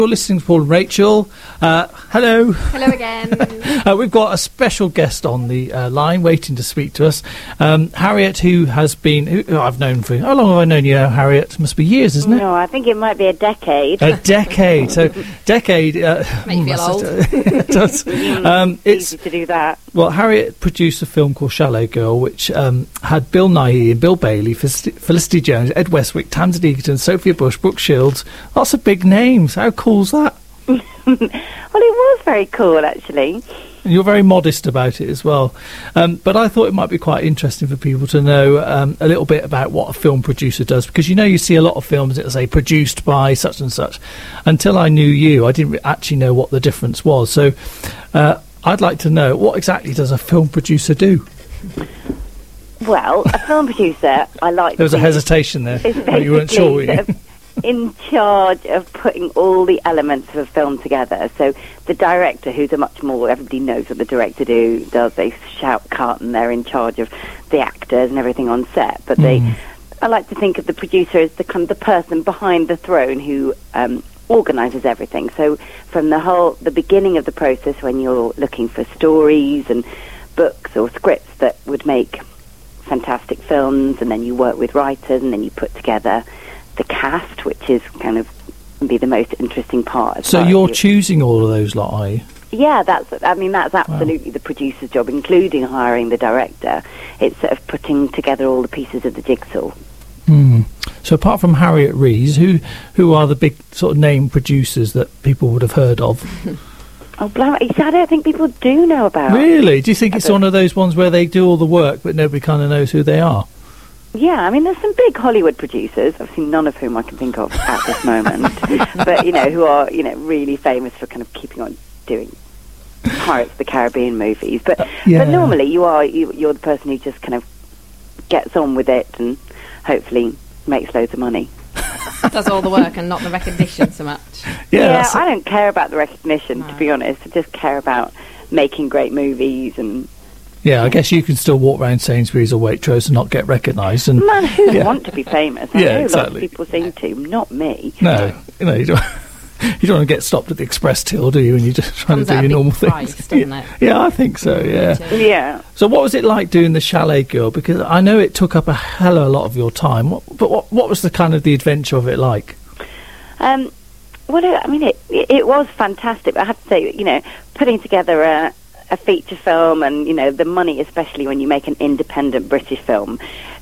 You're listening to Paul and Rachel. Hello. Hello again. We've got a special guest on the line waiting to speak to us. Harriet, who I've known for... How long have I known you, Harriet? Must be years, isn't it? No, I think it might be a decade. A decade. So, decade... Make you feel old. It does. It's easy to do that. Well, Harriet produced a film called Shallow Girl, which had Bill Nighy, Bill Bailey, Felicity Jones, Ed Westwick, Tamsin Egerton, Sophia Bush, Brooke Shields. Lots of big names. How cool's that? Well, it was very cool, actually. And you're very modest about it as well. But I thought it might be quite interesting for people to know a little bit about what a film producer does, because you see a lot of films that say produced by such and such. Until I knew you, I didn't actually know what the difference was. So I'd like to know, what exactly does a film producer do? Well, a film producer, there was a hesitation there. You weren't sure, were you? In charge of putting all the elements of a film together. So the director, who's everybody knows what the director does. They shout cut and they're in charge of the actors and everything on set. But I like to think of the producer as the person behind the throne who organises everything. So from the beginning of the process, when you're looking for stories and books or scripts that would make fantastic films, and then you work with writers, and then you put together the cast, which is kind of be the most interesting part. So you're choosing all of those lot, are you? Yeah, that's absolutely the producer's job, including hiring the director. It's sort of putting together all the pieces of the jigsaw. So apart from Harriet Rees, who are the big sort of name producers that people would have heard of? Oh, I don't think people do know about. Really? Do you think it's one of those ones where they do all the work but nobody kind of knows who they are? Yeah, I mean, there's some big Hollywood producers, obviously none of whom I can think of at this moment, but, who are, really famous for kind of keeping on doing Pirates of the Caribbean movies. But normally you're the person who just kind of gets on with it and hopefully makes loads of money. Does all the work and not the recognition so much. Yeah, I don't care about the recognition, to be honest. I just care about making great movies and... Yeah, I guess you can still walk around Sainsbury's or Waitrose and not get recognised. And man, who want to be famous? I know exactly. Lots of people seem to, not me. No, you don't want to get stopped at the express till, do you? And you're just trying to do your normal things. Doesn't it? Yeah, I think so. Yeah. So, what was it like doing the Chalet Girl? Because I know it took up a hell of a lot of your time. What was the kind of the adventure of it like? Well, I mean, it was fantastic. But I have to say, putting together a feature film, and the money, especially when you make an independent British film,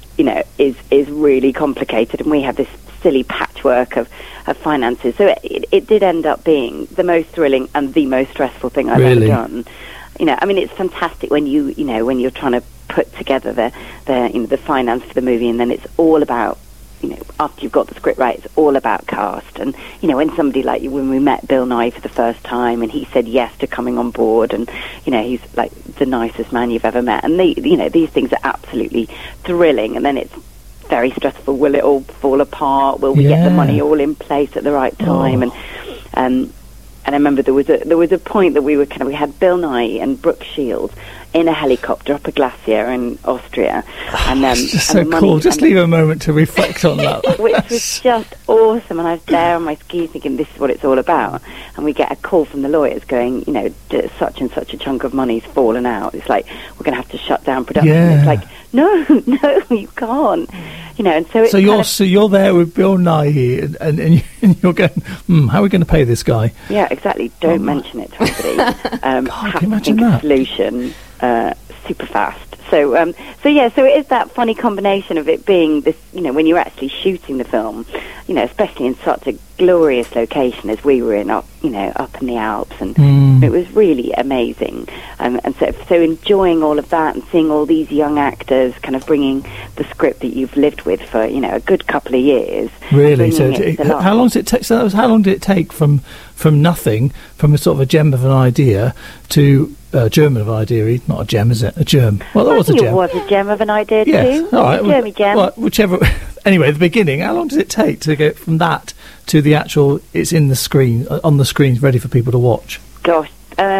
is really complicated, and we have this silly patchwork of finances. So it did end up being the most thrilling and the most stressful thing I've ever done. I mean, it's fantastic when when you're trying to put together the finance for the movie, and then it's all about, after you've got the script right, it's all about cast. And, when somebody like you, when we met Bill Nighy for the first time, and he said yes to coming on board, and, he's like the nicest man you've ever met. And, these things are absolutely thrilling. And then it's very stressful. Will it all fall apart? Will we get the money all in place at the right time? And I remember there was a point that we had Bill Nighy and Brooke Shields in a helicopter up a glacier in Austria, and just so cool. Just leave a moment to reflect on that, which was just awesome. And I was there on my skis thinking, this is what it's all about. And we get a call from the lawyers going, such and such a chunk of money's fallen out. It's like, we're going to have to shut down production. It's like, no, you can't. And so you're there with Bill Nighy, and you're going, how are we going to pay this guy? Yeah, exactly. Don't mention it to anybody. God, can you imagine think that? A solution super fast. So it is that funny combination of it being this, when you're actually shooting the film, especially in such a glorious location as we were in, up in the Alps, and it was really amazing. And so enjoying all of that and seeing all these young actors kind of bringing the script that you've lived with for, a good couple of years. Really? So how long does it take? So how long did it take from nothing, from a sort of a gem of an idea to German of an idea, not a gem, is it? A germ. Well, that was a gem. It was a gem of an idea too. All right. Germy gem. Well, whichever. Anyway, the beginning. How long does it take to go from that to the actual? It's in the screen, on the screen, ready for people to watch. Gosh,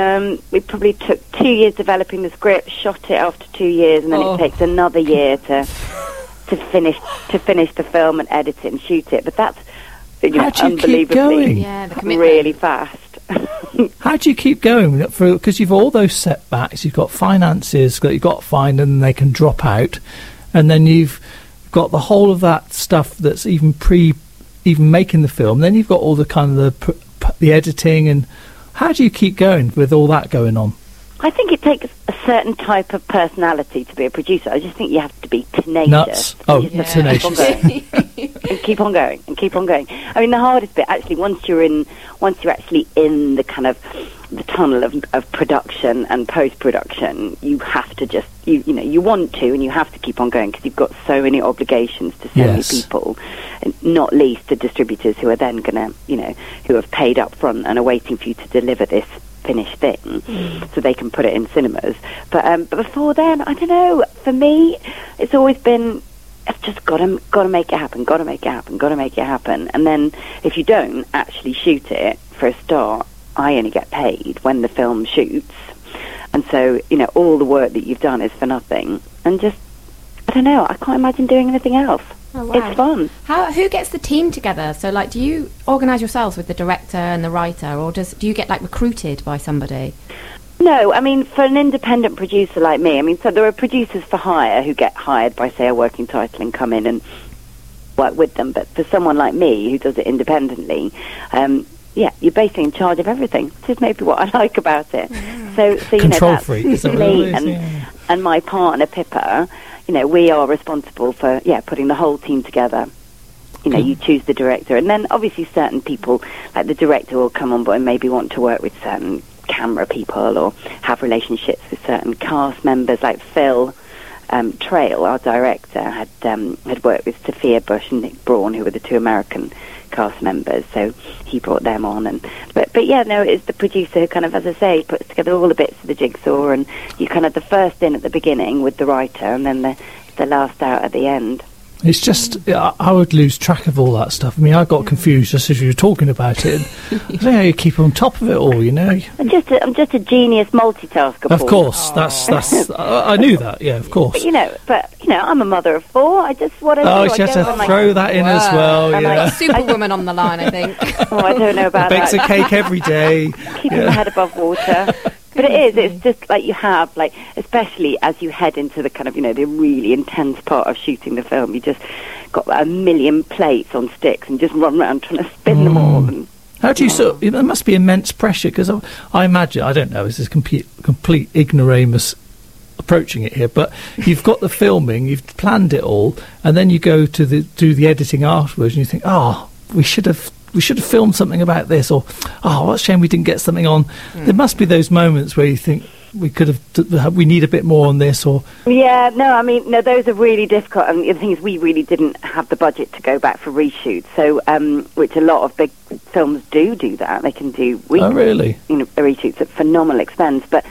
we probably took 2 years developing the script, shot it after 2 years, and then it takes another year to finish the film and edit it and shoot it. But How do you keep unbelievably going? Yeah, the commitment. really fast. How do you keep going? Because you've all those setbacks, you've got finances that you've got to find, and they can drop out, and then you've got the whole of that stuff that's even making the film. Then you've got all the kind of the editing, and how do you keep going with all that going on? I think it takes a certain type of personality to be a producer. I just think you have to be tenacious. Nuts. Oh, You just tenacious. keep on going and keep on going. I mean, the hardest bit, actually, once you're actually in the kind of the tunnel of production and post-production, you have to just, you want to, and you have to keep on going because you've got so many obligations to so many people, and not least the distributors who are then going to, who have paid up front and are waiting for you to deliver this finished thing so they can put it in cinemas. But before then, I don't know, for me, it's always been, I've just got to make it happen, got to make it happen. And then if you don't actually shoot it, for a start, I only get paid when the film shoots. And so, all the work that you've done is for nothing. And just, I don't know, I can't imagine doing anything else. Oh, wow. It's fun. Who gets the team together? So, do you organise yourselves with the director and the writer, or do you get, recruited by somebody? No, I mean, for an independent producer like me, so there are producers for hire who get hired by, say, a working title and come in and work with them. But for someone like me who does it independently, you're basically in charge of everything. This is maybe what I like about it. So Control that's freak, is that what me it is? and my partner Pippa. We are responsible for putting the whole team together. You choose the director, and then obviously certain people, like the director, will come on board and maybe want to work with certain camera people or have relationships with certain cast members. Like Phil Trail, our director, had worked with Sophia Bush and Nick Braun, who were the two American cast members, so he brought them on. But it's the producer who kind of, as I say, puts together all the bits of the jigsaw, and you kind of the first in at the beginning with the writer, and then the last out at the end. It's just, I would lose track of all that stuff. I got confused just as you were talking about it. I don't know how you keep on top of it all, I'm just a genius multitasker. Of course, that's I knew that. Yeah, of course. But I'm a mother of four. I just what I do. Oh, she has to throw that in as well. I'm Yeah, like Superwoman on the line, I think. Oh, I don't know about bakes that. a cake every day. Keeping my head above water. But it's just like you have, especially as you head into the kind of, the really intense part of shooting the film, you just got a million plates on sticks and just run around trying to spin them all. And, how do you there must be immense pressure, because I imagine, I don't know, this is complete ignoramus approaching it here, but you've got the filming, you've planned it all, and then you go to do the editing afterwards, and you think, we should have filmed something about this, or what a shame we didn't get something on. There must be those moments where you think we need a bit more on this, or no, those are really difficult. And the thing is, we really didn't have the budget to go back for reshoots, so which a lot of big films do that. They can do reshoots at phenomenal expense, but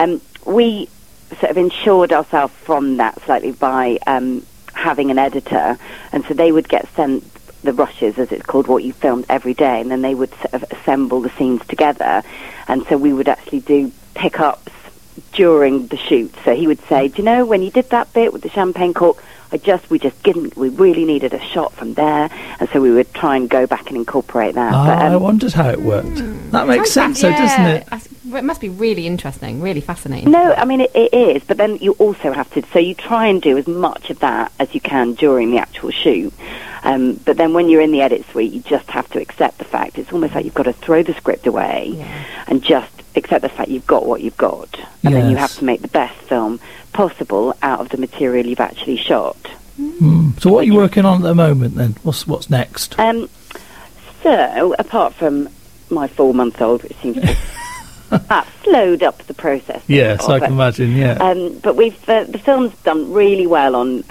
we sort of insured ourselves from that slightly by having an editor, and so they would get sent the rushes, as it's called, what you filmed every day, and then they would sort of assemble the scenes together, and so we would actually do pickups during the shoot. So he would say, do you know, when you did that bit with the champagne cork, we really needed a shot from there, and so we would try and go back and incorporate that. I wondered how it worked. That makes sense, though, doesn't it? It must be really interesting, really fascinating. No, it is, but then you also have to, so you try and do as much of that as you can during the actual shoot. But then when you're in the edit suite, you just have to accept the fact. It's almost like you've got to throw the script away and just accept the fact you've got what you've got. And then you have to make the best film possible out of the material you've actually shot. So what are you working on at the moment, then? What's next? So, apart from my 4-month-old, which seems to have slowed up the process. Yes, I can imagine, yeah. But the film's done really well on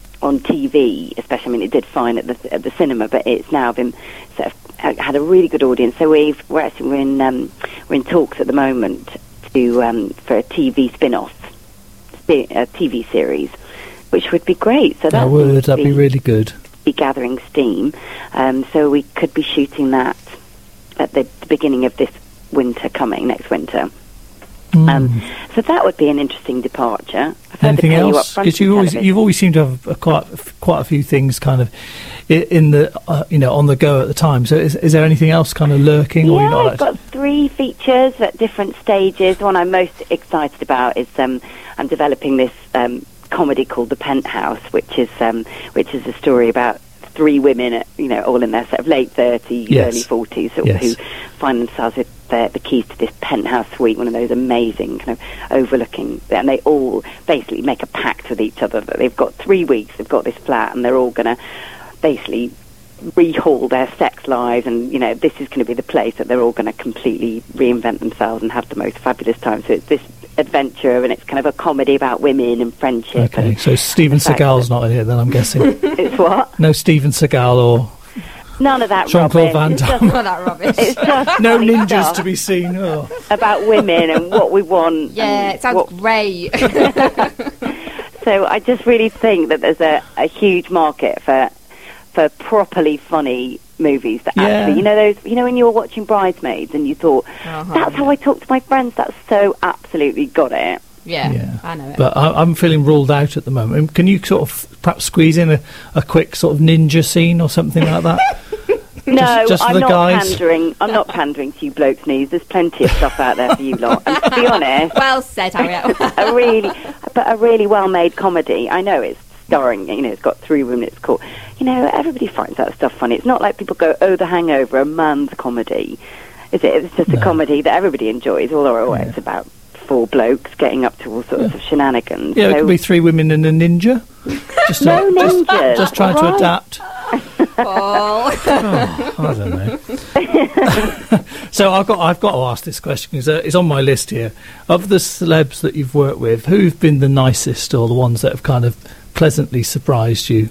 TV, especially. It did fine at the cinema, but it's now been sort of had a really good audience. So we're in talks at the moment for a TV spin-off, a TV series, which would be great. So that'd be really good. Be gathering steam, so we could be shooting that at the beginning of this winter coming, next winter. So that would be an interesting departure. I've heard Anything they pay you else? up front Because in television. you've always seemed to have quite a few things kind of in the on the go at the time. So is there anything else kind of lurking? Or Yeah, you're not I've got 3 features at different stages. The one I'm most excited about is I'm developing this comedy called The Penthouse, which is a story about 3 women, all in their sort of late 30s, Yes. early 40s, Yes. who find themselves with the keys to this penthouse suite, one of those amazing kind of overlooking, and they all basically make a pact with each other that they've got 3 weeks, they've got this flat, and they're all going to basically rehaul their sex lives, and this is going to be the place that they're all going to completely reinvent themselves and have the most fabulous time. So it's this adventure, and it's kind of a comedy about women and friendship. Okay, and so Steven the fact Seagal's that- not in it then, I'm guessing. It's what? No Steven Seagal or None of that Jean-Claude rubbish. Van It's Damme. just- Oh, that rubbish. It's just no funny ninjas stuff to be seen. Oh. about women and what we want. Yeah, and it sounds what- great. So I just really think that there's a huge market for properly funny movies that Yeah. actually, when you were watching Bridesmaids and you thought, that's how I talk to my friends, that's so absolutely got it. Yeah, I know it. But I'm feeling ruled out at the moment. Can you sort of perhaps squeeze in a quick sort of ninja scene or something like that? No, just for I'm the not guys? pandering. I'm not pandering to you blokes' knees. There's plenty of stuff out there for you lot. And to be honest, Well said, Harriet. a really well-made comedy. I know it's starring. It's got 3 women. It's cool. Everybody finds that stuff funny. It's not like people go, "Oh, The Hangover, a man's comedy." Is it? It's just a comedy that everybody enjoys. Although it's about 4 blokes getting up to all sorts of shenanigans. Yeah, it So- could be 3 women and a ninja. Just No ninjas. Just trying to Right. adapt. Paul. I don't know. So I've got to ask this question because it's on my list here. Of the celebs that you've worked with, who've been the nicest or the ones that have kind of pleasantly surprised you?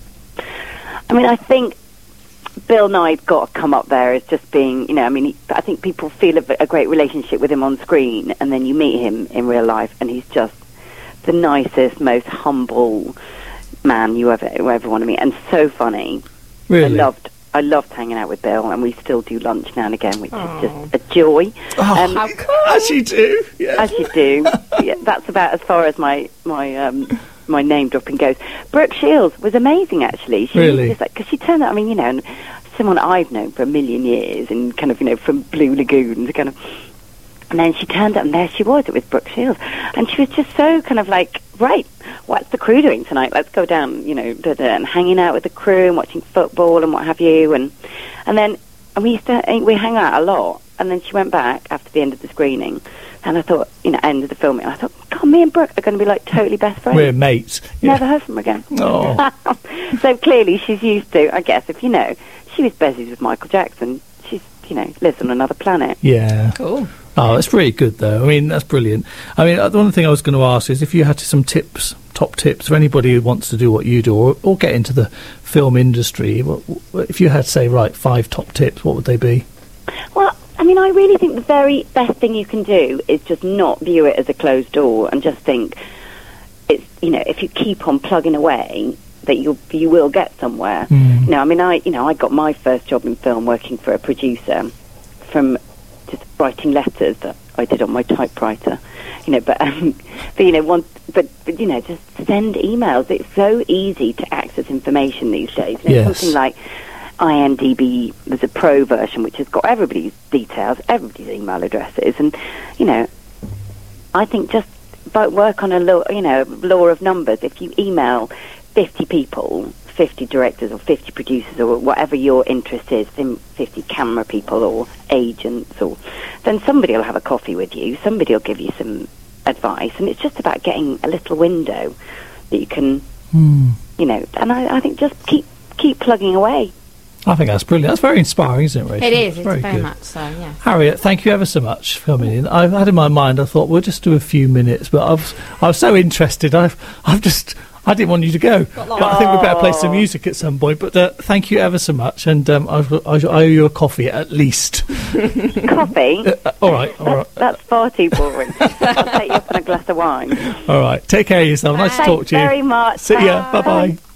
I mean, I think Bill Nye's got to come up there as just being, I think people feel a great relationship with him on screen, and then you meet him in real life, and he's just the nicest, most humble man you ever want to meet, and so funny. Really? I loved hanging out with Bill, and we still do lunch now and again, which is just a joy. Oh, as you do. Yeah. As you do. Yeah, that's about as far as my name dropping goes. Brooke Shields was amazing, actually. She Really? was just because she turned out. Someone I've known for a million years, and kind of from Blue Lagoon, kind of. And then she turned up, and there she was. It was Brooke Shields, and she was just so kind of like, right, what's the crew doing tonight? Let's go down, and hanging out with the crew and watching football and what have you. And then we hang out a lot. And then she went back after the end of the screening, and I thought, end of the filming. I thought, God, me and Brooke are going to be like totally best friends. We're mates. Yeah. Never heard from her again. Oh. So clearly she's used to, I guess, she was busy with Michael Jackson. She's, lives on another planet. Yeah. Cool. Oh, that's really good, though. I mean, that's brilliant. I mean, the one thing I was going to ask is if you had some top tips for anybody who wants to do what you do or get into the film industry, if you had, say, 5 top tips, what would they be? Well, I really think the very best thing you can do is just not view it as a closed door and just think it's, if you keep on plugging away, that you will get somewhere. I got my first job in film working for a producer from just writing letters that I did on my typewriter, just send emails. It's so easy to access information these days. Yes. Something like IMDb, there's a pro version which has got everybody's details, everybody's email addresses, and I think just work on a law of numbers. If you email 50 people, 50 directors or 50 producers or whatever your interest is, 50 camera people or agents, then somebody will have a coffee with you, somebody will give you some advice, and it's just about getting a little window that you can, and I think just keep plugging away. I think that's brilliant. That's very inspiring, isn't it, Rachel? It is. It's very good. much so, yeah. Harriet, thank you ever so much for coming in. I've had in my mind, I thought we'll just do a few minutes, but I was so interested. I didn't want you to go, but I think we better play some music at some point. But thank you ever so much, and I owe you a coffee at least. Coffee? All right. That's far too boring. I'll take you up on a glass of wine. All right. Take care of yourself. Nice to talk to you. Thanks very much. See ya. Bye bye.